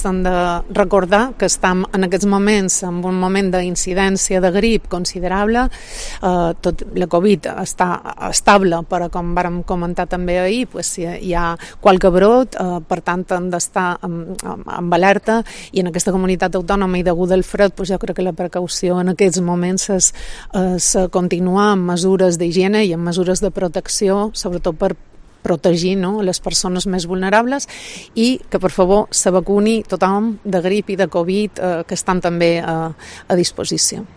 Hem de recordar que estem en aquests moments en un moment d'incidència de grip considerable. Tot la Covid està estable, però com vàrem comentar també ahir, hi ha qualque brot, per tant hem d'estar amb alerta, i en aquesta comunitat autònoma i degut al fred, jo crec que la precaució en aquests moments és continuar amb mesures d'higiene i amb mesures de protecció, sobretot per protegir les persones més vulnerables, i que per favor se vacuni tothom de grip i de Covid, que estan també a disposició.